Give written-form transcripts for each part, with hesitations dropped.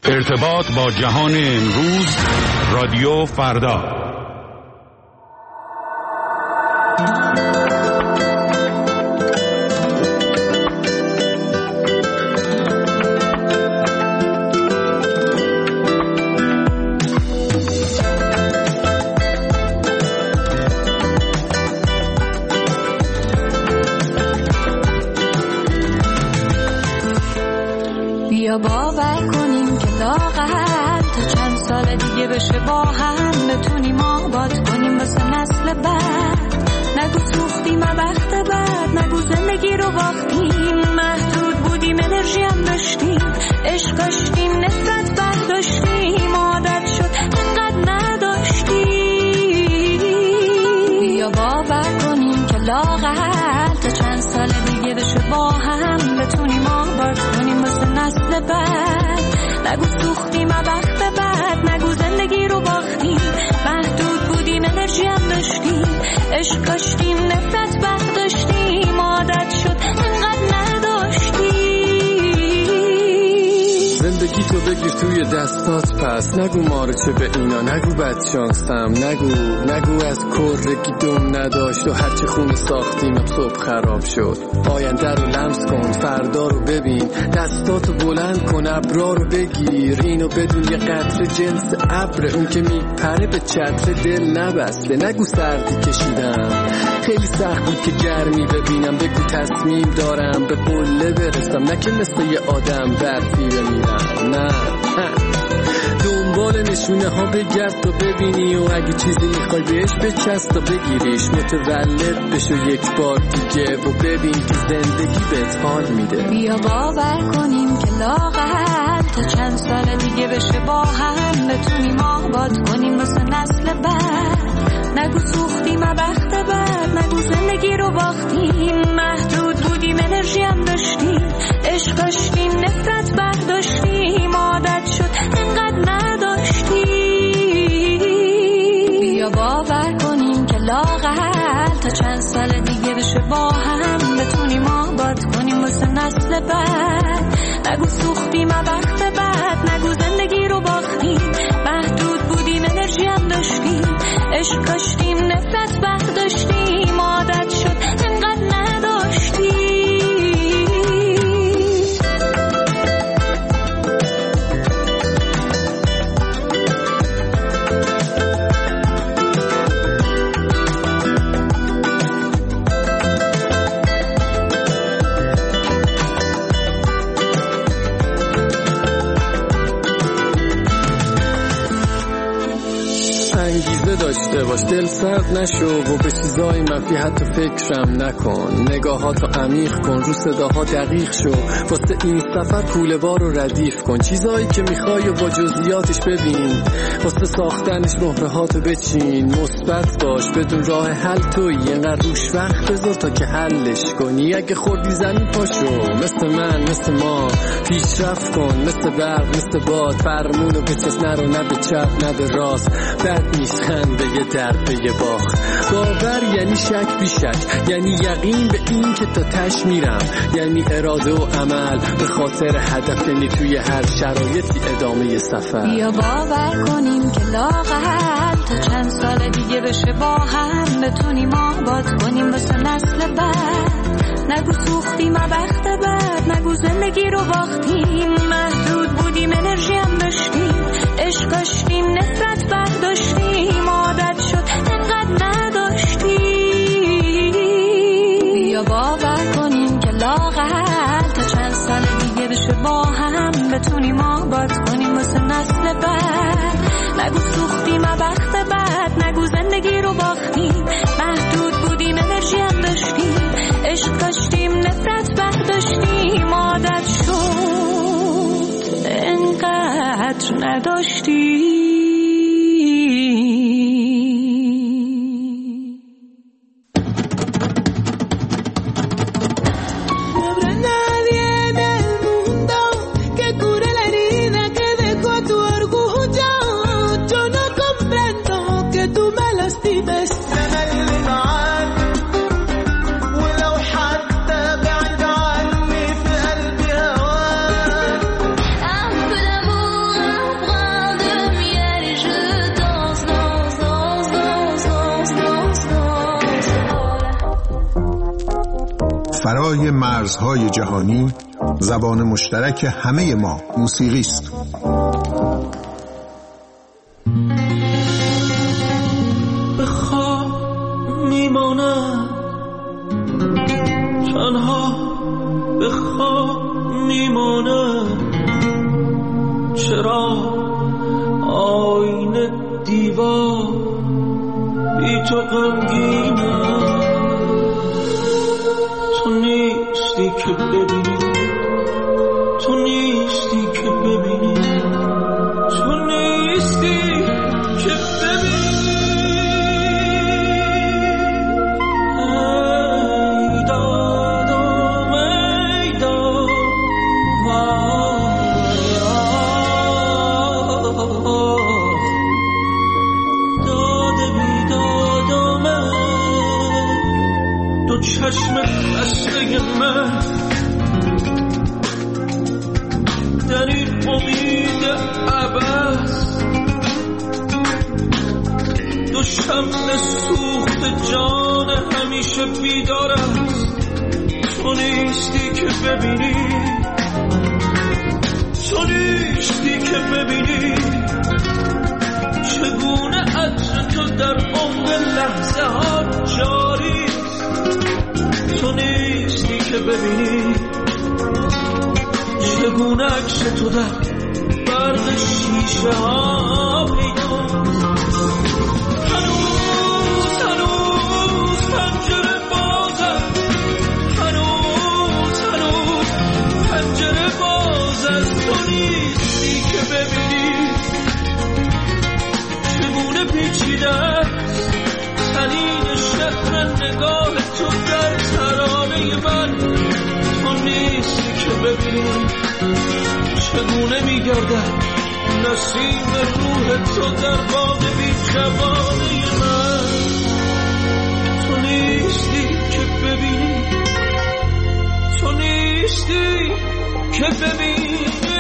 ارتباط با جهان امروز، رادیو فردا. بیا باور کنیم که لااقل تا چند سال دیگه بشه با هم بتونیم آباد کنیم واسه نسل بعد. نگو سوختیم وقت بعد، نگو زندگی رو باختیم، محدود بودیم انرژی هم داشتیم، عشق داشتیم نفرت برداشتیم، عادت شد انقدر نداشتیم. بیا باور کنیم که لااقل تا چند سال دیگه بشه با هم بتونیم آباد کنیم واسه نسل بعد. نگو سوختیم وقت بعد، نگو زندگی رو باختیم، محدود بودیم انرژی هم داشتیم، عشق داشتیم نفرت برداشتیم، عادت شد انقدر نداشتیم. زندگی تو بگیر توی دستات، پس نگو مارچه به اینا، نگو بدشانسم، نگو از کرگی دم نداشت و هرچی خونه ساختیم صبح خراب شد. آینده رو لمس کن، فردا رو ببین، دستاتو بلند کن، ابرا رو بگیر، اینو بدون یه قطره جنس ابر، اون که میپره به چتر دل نبسته. نگو سردی کشیدم، خیلی سخت بود که گرمی ببینم، بگو تصمیم دارم به قله برسم، نه که مثل یه آدم برفی بمیرم. نه دنبال نشونه ها بگرد تا ببینی، و اگه چیزی میخوای بهش بچست تا بگیریش، متولد بشو یک بار دیگه و ببین که زندگی بهت حال میده. بیا باور کنیم که لااقل تا چند سال دیگه بشه با هم بتونیم آباد کنیم واسه نسل بعد. نگو سوختیم وقت بعد، نگو زندگی رو باختیم، محدود بودیم انرژی هم داشتیم، عشق داشتیم نفرت برداشتیم، عادت شد انقدر نداشتیم. بیا باور کنیم که لااقل تا چند سال دیگه بشه با هم بتونیم آباد کنیم واسه نسل بعد. نگو سوختیم وقت بعد، نگو زندگی رو باختیم، محدود بودیم انرژی هم داشتیم، عشق داشتیم نفرت برداشتیم، عادت شد انقدر نداشتیم. انگیزه داشته باش، دل سرد نشو و به چیزای منفی حتی فکرم نکن، نگاهاتو عمیق کن، رو صداها دقیق شو، واسه این سفر کوله بار رو ردیف کن، چیزایی که میخوای و با جزئیاتش ببین، واسه ساختنش مهره هاتو بچین، مثبت باش، بدون راه حل تویی، اینقدر روش وقت بذار تا که حلش کنی. اگه خوردی زمین پاشو، مثل من مثل ما پیشرفت کن، مثل برق مثل باد، فرمونو بچست، نرو نه به چپ نه به راست، بد نیست خنده در به باخت. باور یعنی شک بی شک، یعنی یقین به این که تا تش میرم، یعنی اراده و عمل به خاطر هدف، یعنی توی هر شرایطی ادامه سفر. بیا باور کنیم که لااقل تا چند سال دیگه بشه با هم بتونیم آباد کنیم واسه نسل بعد. نگو سوختیم وقت بعد، نگو زندگی رو باختیم، محدود بودیم انرژی هم داشتیم، عشق داشتیم نفرت برداشتیم، عادت شد انقدر نداشتیم. بیا باور کنیم که لااقل تا چند سال دیگه بشه با هم بتونیم آباد کنیم واسه نسل بعد. نگو سوختیم وقت بعد، نگو زندگی رو باختیم، محدود بودیم انرژی هم داشتیم، عشق داشتیم نفرت برداشتیم، عادت شد انقدر نداشتیم. Un peu d'amour, فرای مرزهای جهانی زبان مشترک همه ما موسیقی است. به خواب میمانم تنها، به خواب میمانم، چرا آینه دیوار بی تو غمگینم. تو نیستی که ببینی، تو نیستی که ببینی، تو نیستی که ببینی. ای دادم ای داد، داده بیدادم دو چشم بسته من در این امید عبث، دو شمع سوخت جان همیشه بیدار است. تو نیستی که ببینی، تو نیستی که ببینی چگونه عطر تو در عمق لحظه ها جاری. تو نیستی که ببینی چگونه عکس تو در برق شیشه ها پیداست. هنوز پنجره بازه، هنوز پنجره بازه. تو نیستی که ببینی چگونه پیچیده تنین شهر نگاه تو در ترانه من. تو نیستی که ببینی چگونه میگردد نسیم روح تو در باغ بی‌جوانه من. تو نیستی که ببینی، تو نیستی که ببینی.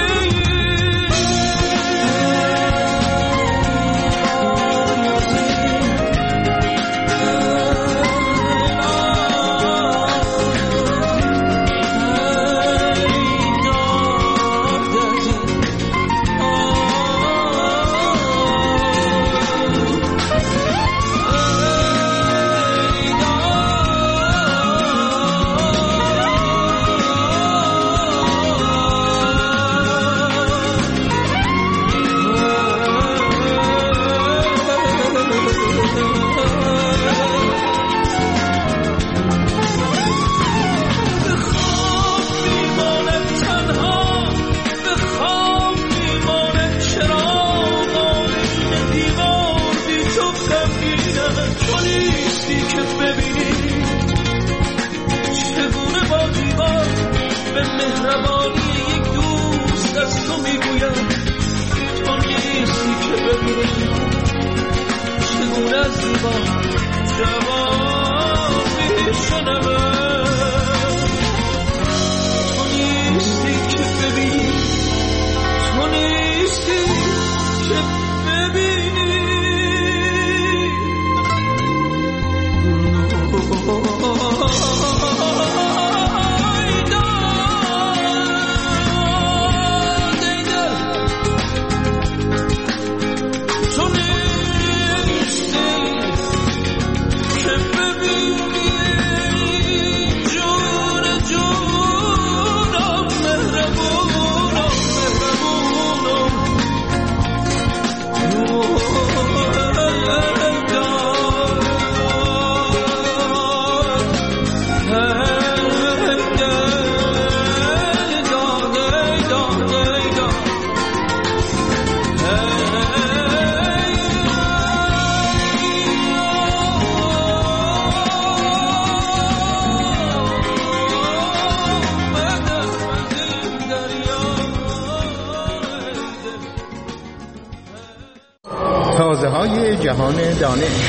تازه‌های جهان دانش.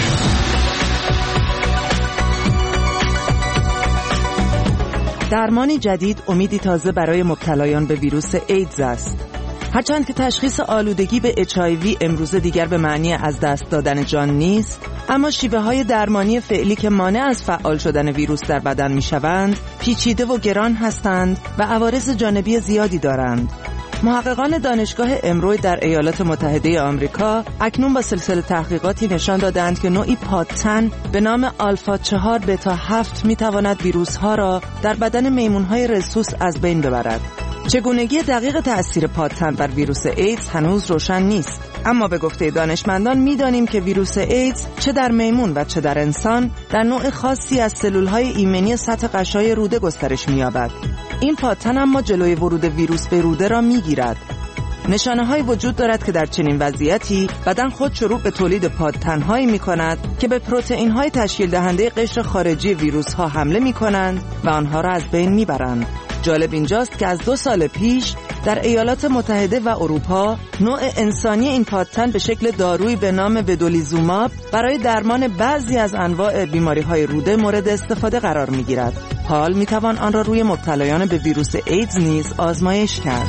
درمانی جدید امیدی تازه برای مبتلایان به ویروس ایدز است. هرچند که تشخیص آلودگی به HIV امروزه دیگر به معنی از دست دادن جان نیست، اما شیوه‌های درمانی فعلی که مانع از فعال شدن ویروس در بدن می‌شوند، پیچیده و گران هستند و عوارض جانبی زیادی دارند. محققان دانشگاه امروی در ایالات متحده آمریکا اکنون با سلسله تحقیقاتی نشان دادند که نوعی پادتن به نام آلفا 4 بتا 7 می‌تواند ویروس‌ها را در بدن میمون‌های رسوس از بین ببرد. چگونگی دقیق تأثیر پادتن بر ویروس ایدز هنوز روشن نیست، اما به گفته دانشمندان می‌دانیم که ویروس ایدز چه در میمون و چه در انسان در نوع خاصی از سلول‌های ایمنی سطح غشای روده گسترش می‌یابد. این پادتن اما جلوی ورود ویروس به روده را می‌گیرد. نشانه‌هایی وجود دارد که در چنین وضعیتی بدن خود شروع به تولید پادتن‌هایی می‌کند که به پروتئین‌های تشکیل دهنده قشر خارجی ویروس‌ها حمله می‌کنند و آنها را از بین می‌برند. جالب اینجاست که از 2 سال پیش در ایالات متحده و اروپا نوع انسانی این پادتن به شکل دارویی به نام ودولیزوماب برای درمان بعضی از انواع بیماری‌های روده مورد استفاده قرار می‌گیرد. حال می‌توان آن را روی مبتلایان به ویروس ایدز نیز آزمایش کرد.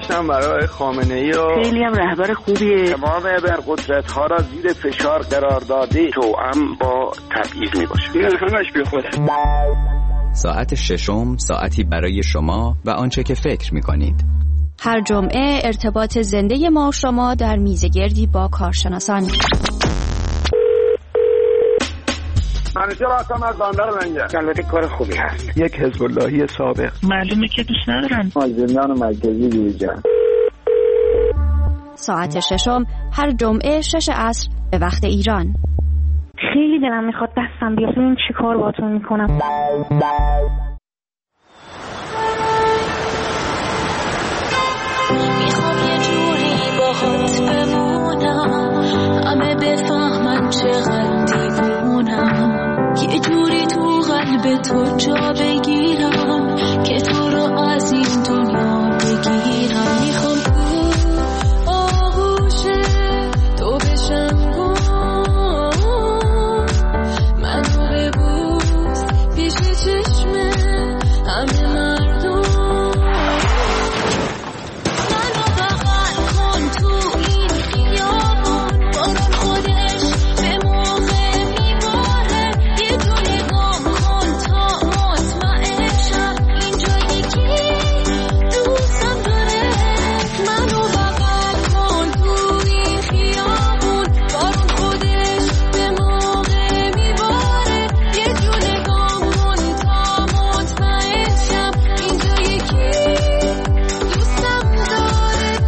گذاشتم برای خامنه‌ای و خیلی هم رهبر خوبیه. تمام ابرقدرت‌ها را زیر فشار قرار داده توأم با تبعیض میباشه. این همش بی خوده. ساعت ششم ساعتی برای شما و آنچه که فکر می‌کنید. هر جمعه ارتباط زنده ما و شما در میزگردی با کارشناسان. همیشه راستم از بندر منگه. البته کار خوبی هست. یک حزب اللهی سابق. معلومه که دوست ندارن. زندان مرکزی دیوجان. ساعت ششم هر جمعه 6 عصر به وقت ایران. خیلی دلم میخواد دستم بیاد ببین چی کار باهاتون میکنم. میخوام یه جوری باهات بمونم، همه بفهمن چقدر دیوونم، یه جوری تو قلب تو جا بگیرم که تو رو از این دنیا بگیرم. میخوام تو آغوش تو بشم، منو ببوس پیش چشم همه مردم، منو بغل کن تو این خیابون، بارون خودش به موقع میباره، یه جوری گم کن تا مطمئن شم اینجا یکی دوستم داره. منو بغل کن تو این خیابون، بارون خودش به موقع میباره، یه جوری گم کن تا مطمئن شم اینجا یکی دوستم داره.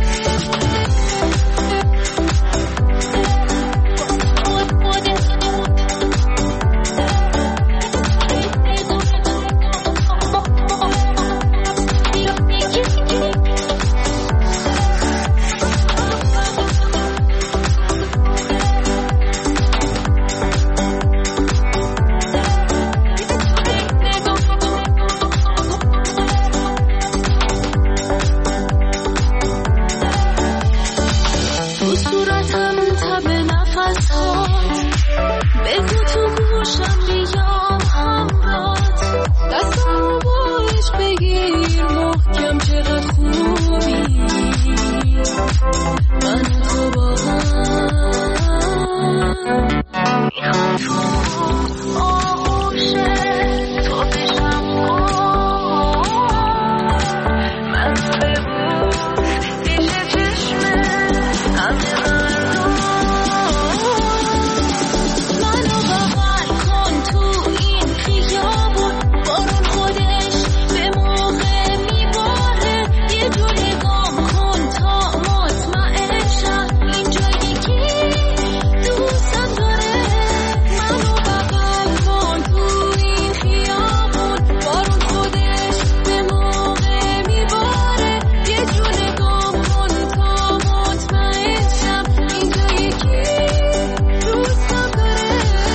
تو صورتم تب نفسات، بگو تو گوشم بیام همرات، دستم با عشق بگیر محکم چقدر خوبی، من تو با هم میخوام تو آغوش تو بشم، من ببوس پیش چشم همه مردم، منو بغل کن تو این خیابون، بارون خودش به موقع میباره، یه جوری گم کن تا مطمئن شم اینجا یکی دوستم داره. منو بغل کن تو این خیابون، بارون خودش به موقع میباره، یه جوری گم کن تا مطمئن شم اینجا یکی دوستم داره.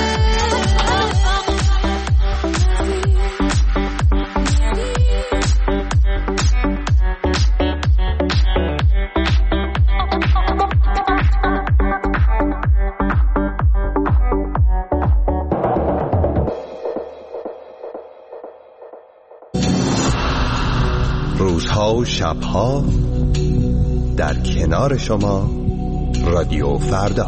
روزها و شبها در کنار شما رادیو فردا.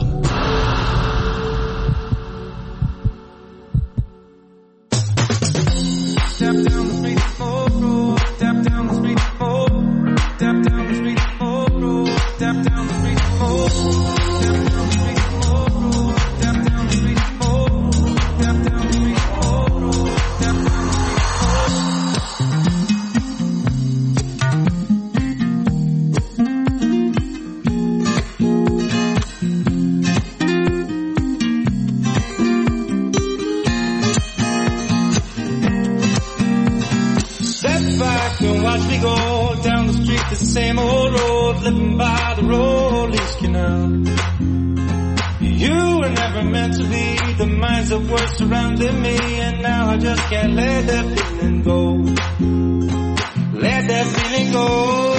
Same old road, living by the Rollies Canal. You were never meant to be the minds that were surrounding me, and now I just can't let that feeling go. Let that feeling go.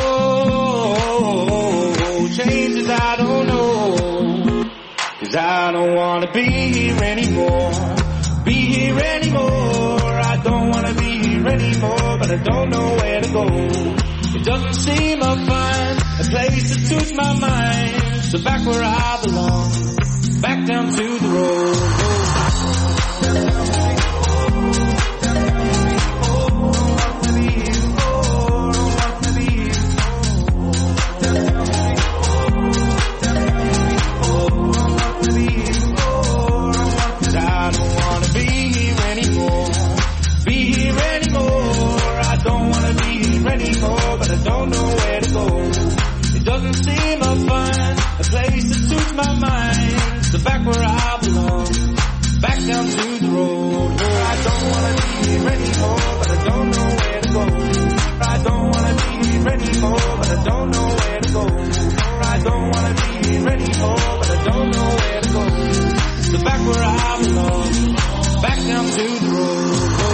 Changes I don't know, 'cause I don't wanna be here anymore. Be here anymore. I don't wanna be here anymore, but I don't know where to go. It doesn't seem I'm fine. a place that suits my mind. So back where I belong, back down to the road. But I don't know where to go. It doesn't seem I'll find a place that suits my mind. So back where I belong, back down to the road. I don't wanna be here anymore, but I don't know where to go. I don't wanna be here anymore, but I don't know where to go. I don't wanna be here anymore, but I don't know where to go. So back where I belong, back down to the road.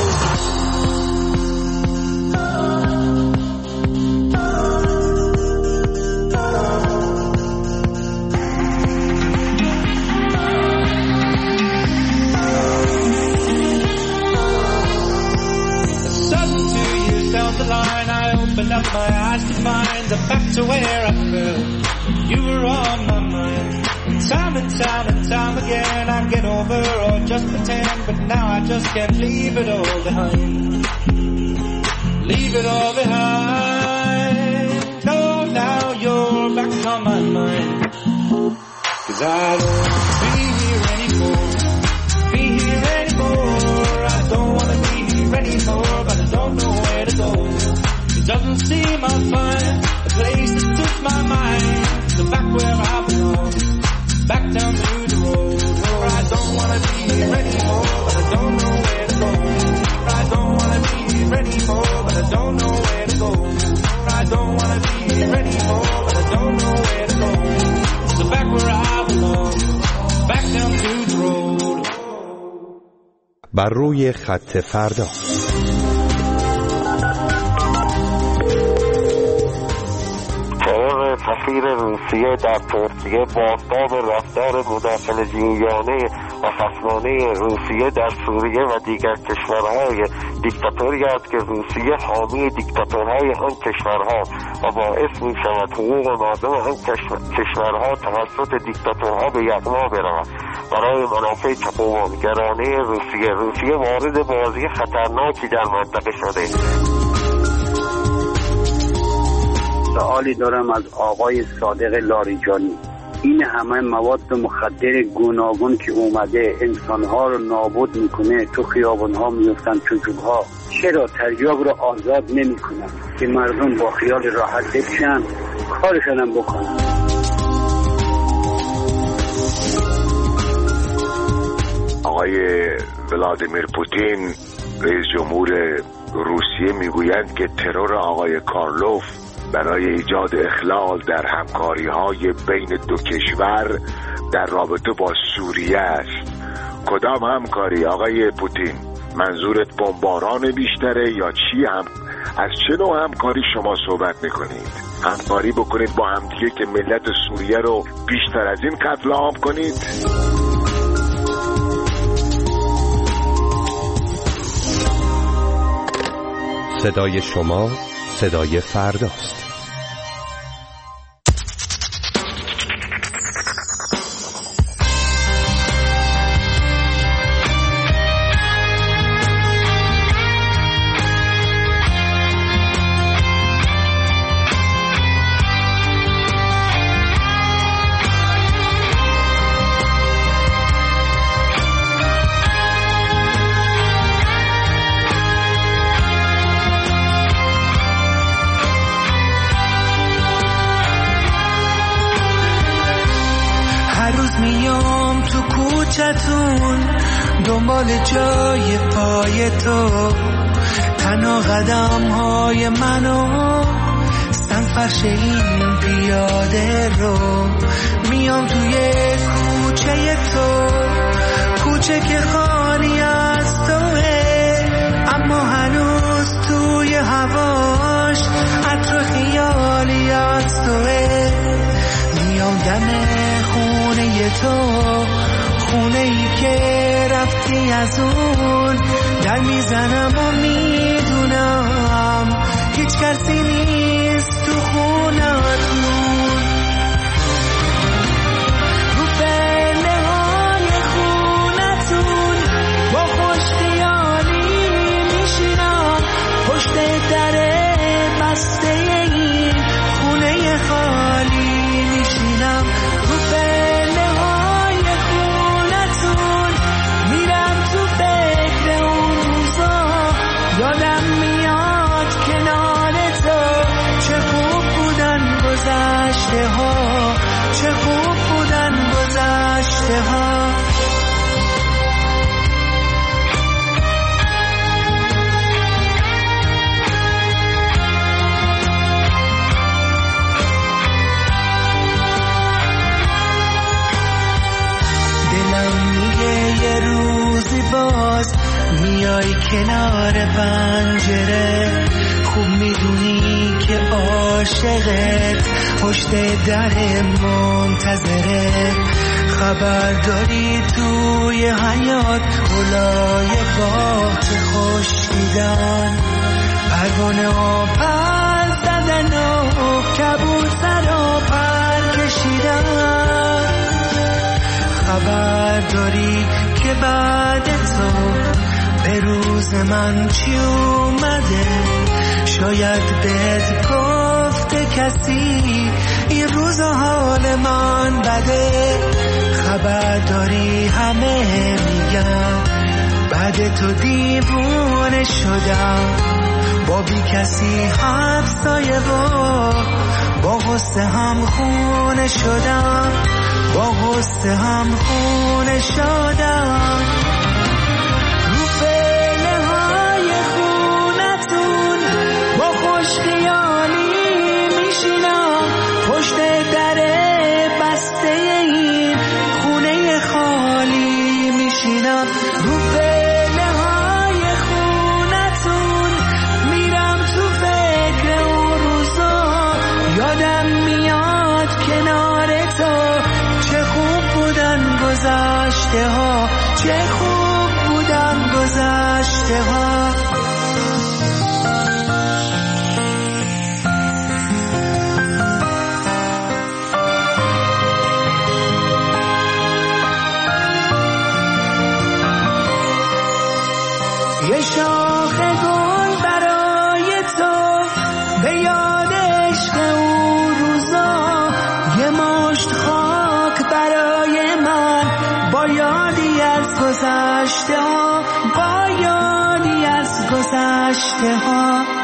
The line, I opened up my eyes to find I'm back to where I felt. You were on my mind. Time and time and time again I get over or just pretend, but now I just can't leave it all behind. Leave it all behind. No, now you're back on my mind. 'Cause I don't want to be here anymore. Be here anymore. I don't want to be here anymore, but I don't know where to go. It doesn't seem I'll find a place that suits my mind. So back where I belong, back down to the road. I don't want to be here anymore, but I don't know where to go. I don't want to be here anymore, but I don't know where to go. I don't want to be here anymore, but I don't know where to go. So back where I belong, back down to the road. بر روی خط فردا. ترور سفیر روسیه در ترکیه بازداد رفتار مداخله‌جویانه و خصمانه روسیه در سوریه و دیگر کشورهای دیکتاتوری است که روسیه حامی دیکتاتورهای آن کشورها و باعث می شود حقوق مردم آن کشورها توسط دیکتاتورها به یغما برود. برای منافع چپاولگرانه روسیه وارد بازی خطرناکی در منطقه شده. سوالی دارم از آقای صادق لاریجانی. این همه مواد مخدر گوناگون که اومده انسانها رو نابود میکنه، تو خیابانها میفتن، تو جوبها، چرا تریاق رو آزاد نمیکنن که مردم با خیال راحت بشن کارشون هم بکنن؟ آقای ولادیمیر پوتین رئیس جمهور روسیه میگویند که ترور آقای کارلوف برای ایجاد اخلال در همکاری‌های بین دو کشور در رابطه با سوریه است. کدام همکاری آقای پوتین؟ منظورت بمباران بیشتره یا چی؟ از چه نوع همکاری شما صحبت میکنید؟ همکاری بکنید با همدیگه که ملت سوریه رو بیشتر از این قتل عام کنید؟ صدای شما صدای فرداست. دنبال جای پای تو، تنها قدم های منو سنفرش این پیاده رو، میام توی کوچه تو، کوچه که خالی از توه، اما هنوز توی هواش عطر خیالی از توه. میام دم خونه تو، خونه ای که رفتی از اون، در میزنم و میدونم هیچ کسی نیست تو خونتون. میای کنار پنجره، خوب میدونی که عاشقت پشت در منتظره. خبر داری توی حیات گلای باغ خوش دیدن، پروانه ها پر زدن و کبوتر ها پر کشیدن. خبر داری که بعد تو به روز من چی اومده، شاید بهت گفته کسی این روز حال من بده. خبر داری همه میگن بعد تو دیوونه شدم، با بی کسی همسایه و با غصه هم خونه شدم، با غصه هم خونه شدم. رو پله های خونتون با خوش خیالی میشینم، پشت در بسته این خونه خالی میشینم. رو پله های خونتون میرم تو فکر اون روزا، یادم میاد کنار تو چه خوب بودن گذشته ها، چه خوب بودن گذشته ها. یه شاخ گل برای تو به یاد عشق اون روزا، یه مشت خاک برای من با یادی از گذشته ها، با یادی از گذشته ها.